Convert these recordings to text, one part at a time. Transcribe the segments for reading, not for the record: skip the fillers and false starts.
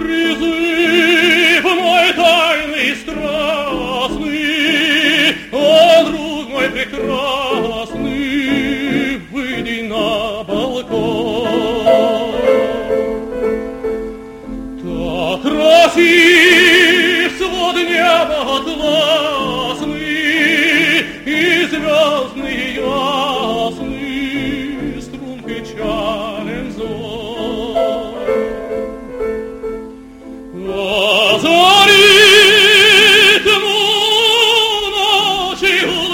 Призыв мой тайный, страстный, о, друг мой прекрасный, выйди на балкон. Так красив свод неба атласный и звездный ясный, струн печален зор. Озарит ему ночи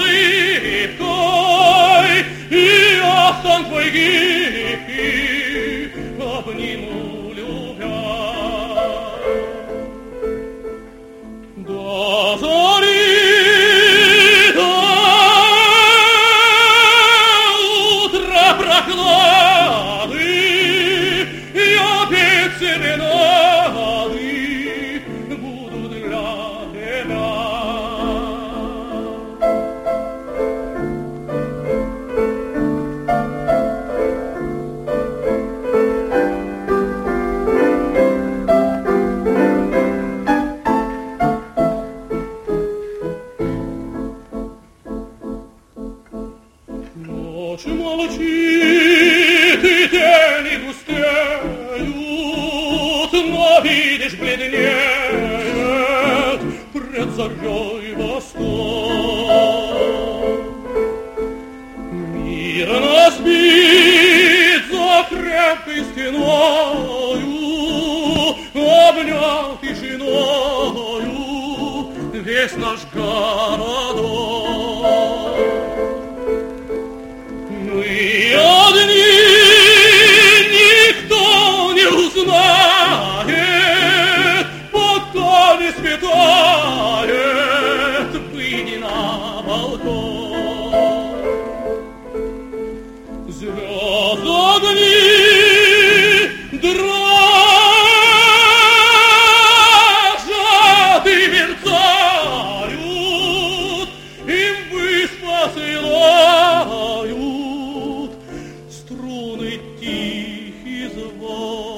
улыбкой, и ахтан твой гибкий обниму любя. До зари, до утра прохлады, я петь серенады буду для тебя. Ночь молчит, и тени густеют, но видишь, бледнеет пред зарей восток. Мир нас бит за крепкой стеною, обнял тишиною весь наш городок. Мы одни, никто не узнает, пока не светает, выйди на балкон. Звезд огни дрожат и мерцают, им высь посылают струны тихий звон.